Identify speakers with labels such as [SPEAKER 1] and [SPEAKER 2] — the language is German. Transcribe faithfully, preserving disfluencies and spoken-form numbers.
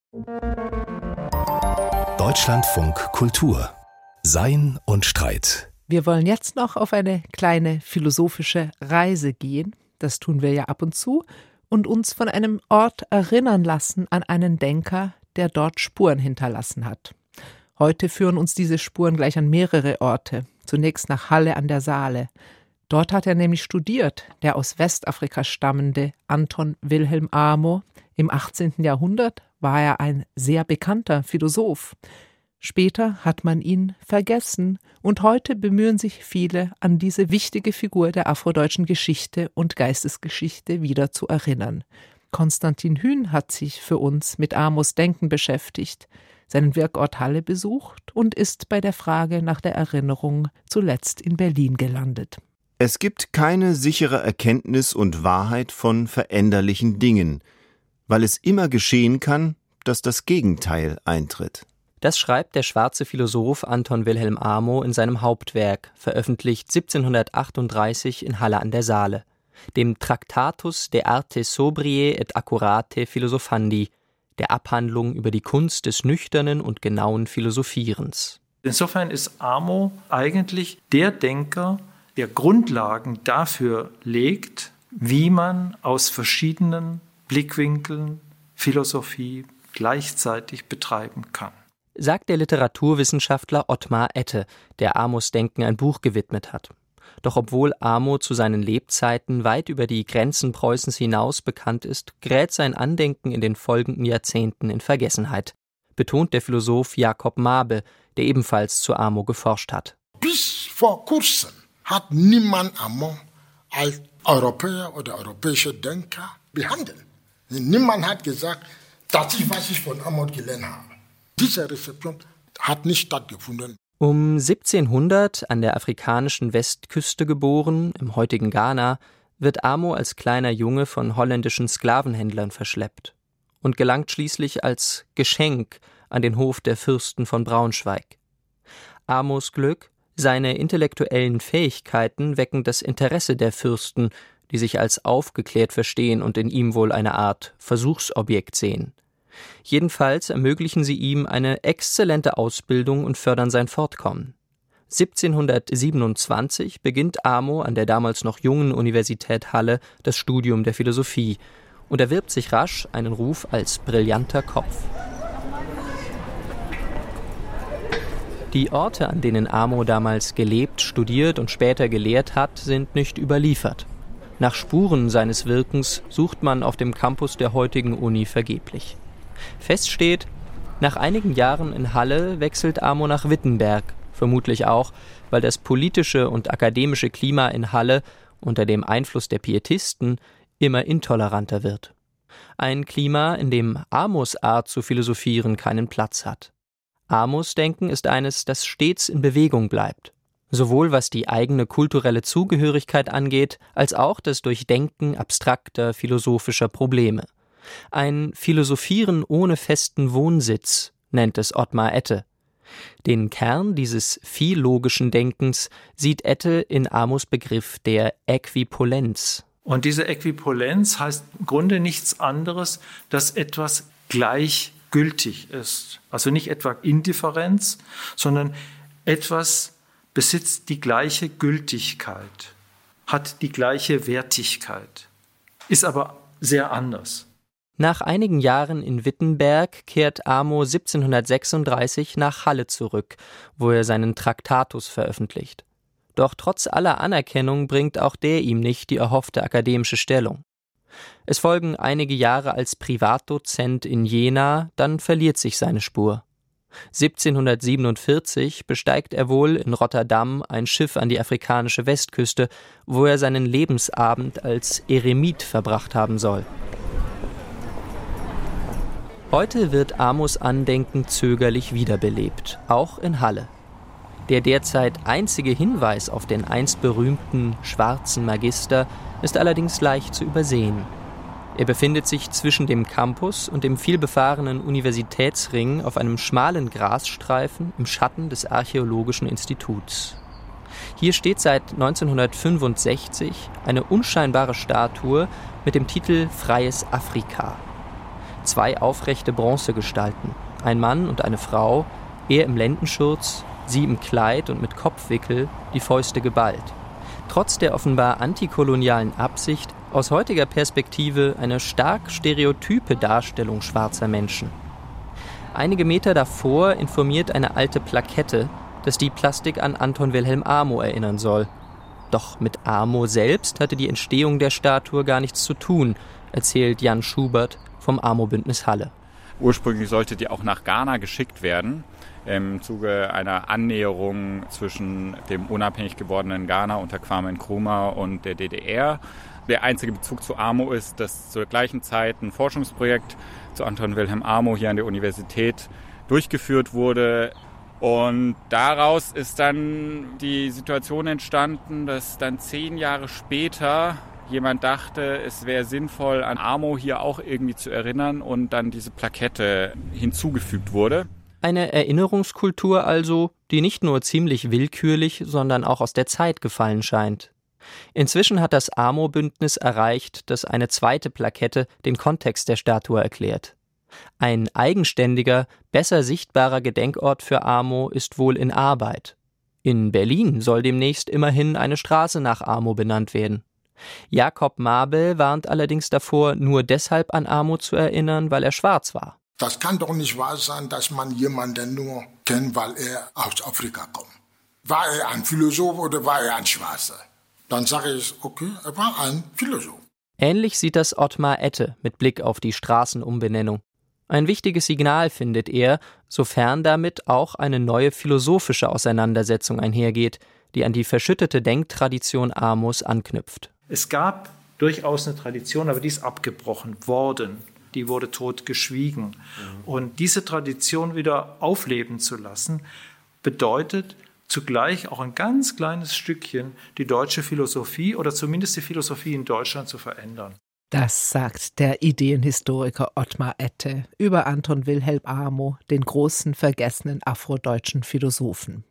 [SPEAKER 1] Deutschlandfunk Kultur. Sein und Streit.
[SPEAKER 2] Wir wollen jetzt noch auf eine kleine philosophische Reise gehen, das tun wir ja ab und zu, und uns von einem Ort erinnern lassen an einen Denker, der dort Spuren hinterlassen hat. Heute führen uns diese Spuren gleich an mehrere Orte, zunächst nach Halle an der Saale. Dort hat er nämlich studiert, der aus Westafrika stammende Anton Wilhelm Amo. Im achtzehnten Jahrhundert war er ein sehr bekannter Philosoph. Später hat man ihn vergessen und heute bemühen sich viele, an diese wichtige Figur der afrodeutschen Geschichte und Geistesgeschichte wieder zu erinnern. Konstantin Hühn hat sich für uns mit Amos Denken beschäftigt, seinen Wirkort Halle besucht und ist bei der Frage nach der Erinnerung zuletzt in Berlin gelandet.
[SPEAKER 3] Es gibt keine sichere Erkenntnis und Wahrheit von veränderlichen Dingen, weil es immer geschehen kann, dass das Gegenteil eintritt.
[SPEAKER 4] Das schreibt der schwarze Philosoph Anton Wilhelm Amo in seinem Hauptwerk, veröffentlicht siebzehnhundertachtunddreißig in Halle an der Saale, dem Tractatus de arte sobriae et accurate philosophandi, der Abhandlung über die Kunst des nüchternen und genauen Philosophierens.
[SPEAKER 5] Insofern ist Amo eigentlich der Denker, der Grundlagen dafür legt, wie man aus verschiedenen Blickwinkeln Philosophie gleichzeitig betreiben kann.
[SPEAKER 4] Sagt der Literaturwissenschaftler Ottmar Ette, der Amos Denken ein Buch gewidmet hat. Doch obwohl Amo zu seinen Lebzeiten weit über die Grenzen Preußens hinaus bekannt ist, gerät sein Andenken in den folgenden Jahrzehnten in Vergessenheit, betont der Philosoph Jakob Mabe, der ebenfalls zu Amo geforscht hat.
[SPEAKER 6] Bis vor kurzem hat niemand Amo als Europäer oder europäischer Denker behandelt. Niemand hat gesagt, das ist, was ich von Amo gelernt habe. Diese Rezeption hat nicht stattgefunden.
[SPEAKER 4] Um siebzehnhundert an der afrikanischen Westküste geboren, im heutigen Ghana, wird Amo als kleiner Junge von holländischen Sklavenhändlern verschleppt und gelangt schließlich als Geschenk an den Hof der Fürsten von Braunschweig. Amos Glück, seine intellektuellen Fähigkeiten wecken das Interesse der Fürsten, die sich als aufgeklärt verstehen und in ihm wohl eine Art Versuchsobjekt sehen. Jedenfalls ermöglichen sie ihm eine exzellente Ausbildung und fördern sein Fortkommen. siebzehnhundertsiebenundzwanzig beginnt Amo an der damals noch jungen Universität Halle das Studium der Philosophie und erwirbt sich rasch einen Ruf als brillanter Kopf. Die Orte, an denen Amo damals gelebt, studiert und später gelehrt hat, sind nicht überliefert. Nach Spuren seines Wirkens sucht man auf dem Campus der heutigen Uni vergeblich. Fest steht, nach einigen Jahren in Halle wechselt Amo nach Wittenberg, vermutlich auch, weil das politische und akademische Klima in Halle unter dem Einfluss der Pietisten immer intoleranter wird. Ein Klima, in dem Amos Art zu philosophieren keinen Platz hat. Amos Denken ist eines, das stets in Bewegung bleibt, sowohl was die eigene kulturelle Zugehörigkeit angeht, als auch das Durchdenken abstrakter philosophischer Probleme. Ein Philosophieren ohne festen Wohnsitz, nennt es Ottmar Ette. Den Kern dieses philologischen Denkens sieht Ette in Amos Begriff der Äquipolenz.
[SPEAKER 5] Und diese Äquipolenz heißt im Grunde nichts anderes, dass etwas gleichgültig ist. Also nicht etwa Indifferenz, sondern etwas besitzt die gleiche Gültigkeit, hat die gleiche Wertigkeit, ist aber sehr anders.
[SPEAKER 4] Nach einigen Jahren in Wittenberg kehrt Amo siebzehnhundertsechsunddreißig nach Halle zurück, wo er seinen Tractatus veröffentlicht. Doch trotz aller Anerkennung bringt auch der ihm nicht die erhoffte akademische Stellung. Es folgen einige Jahre als Privatdozent in Jena, dann verliert sich seine Spur. siebzehnhundertsiebenundvierzig besteigt er wohl in Rotterdam ein Schiff an die afrikanische Westküste, wo er seinen Lebensabend als Eremit verbracht haben soll. Heute wird Amos Andenken zögerlich wiederbelebt, auch in Halle. Der derzeit einzige Hinweis auf den einst berühmten schwarzen Magister ist allerdings leicht zu übersehen. Er befindet sich zwischen dem Campus und dem vielbefahrenen Universitätsring auf einem schmalen Grasstreifen im Schatten des Archäologischen Instituts. Hier steht seit neunzehnhundertfünfundsechzig eine unscheinbare Statue mit dem Titel »Freies Afrika«. Zwei aufrechte Bronzegestalten, ein Mann und eine Frau, er im Lendenschurz, sie im Kleid und mit Kopfwickel, die Fäuste geballt. Trotz der offenbar antikolonialen Absicht, aus heutiger Perspektive eine stark stereotype Darstellung schwarzer Menschen. Einige Meter davor informiert eine alte Plakette, dass die Plastik an Anton Wilhelm Amo erinnern soll. Doch mit Amo selbst hatte die Entstehung der Statue gar nichts zu tun, erzählt Jan Schubert vom Amo-Bündnis Halle.
[SPEAKER 7] Ursprünglich sollte die auch nach Ghana geschickt werden, im Zuge einer Annäherung zwischen dem unabhängig gewordenen Ghana unter Kwame Nkrumah und der D D R. Der einzige Bezug zu Amo ist, dass zur gleichen Zeit ein Forschungsprojekt zu Anton Wilhelm Amo hier an der Universität durchgeführt wurde. Und daraus ist dann die Situation entstanden, dass dann zehn Jahre später jemand dachte, es wäre sinnvoll, an Amo hier auch irgendwie zu erinnern und dann diese Plakette hinzugefügt wurde.
[SPEAKER 4] Eine Erinnerungskultur also, die nicht nur ziemlich willkürlich, sondern auch aus der Zeit gefallen scheint. Inzwischen hat das Amo-Bündnis erreicht, dass eine zweite Plakette den Kontext der Statue erklärt. Ein eigenständiger, besser sichtbarer Gedenkort für Amo ist wohl in Arbeit. In Berlin soll demnächst immerhin eine Straße nach Amo benannt werden. Jakob Mabel warnt allerdings davor, nur deshalb an Amo zu erinnern, weil er schwarz war.
[SPEAKER 6] Das kann doch nicht wahr sein, dass man jemanden nur kennt, weil er aus Afrika kommt. War er ein Philosoph oder war er ein Schwarzer? Dann sage ich, okay, er war ein Philosoph.
[SPEAKER 4] Ähnlich sieht das Ottmar Ette mit Blick auf die Straßenumbenennung. Ein wichtiges Signal findet er, sofern damit auch eine neue philosophische Auseinandersetzung einhergeht, die an die verschüttete Denktradition Amos anknüpft.
[SPEAKER 5] Es gab durchaus eine Tradition, aber die ist abgebrochen worden. Die wurde totgeschwiegen. Mhm. Und diese Tradition wieder aufleben zu lassen, bedeutet zugleich auch ein ganz kleines Stückchen die deutsche Philosophie oder zumindest die Philosophie in Deutschland zu verändern.
[SPEAKER 2] Das sagt der Ideenhistoriker Ottmar Ette über Anton Wilhelm Amo, den großen vergessenen afrodeutschen Philosophen.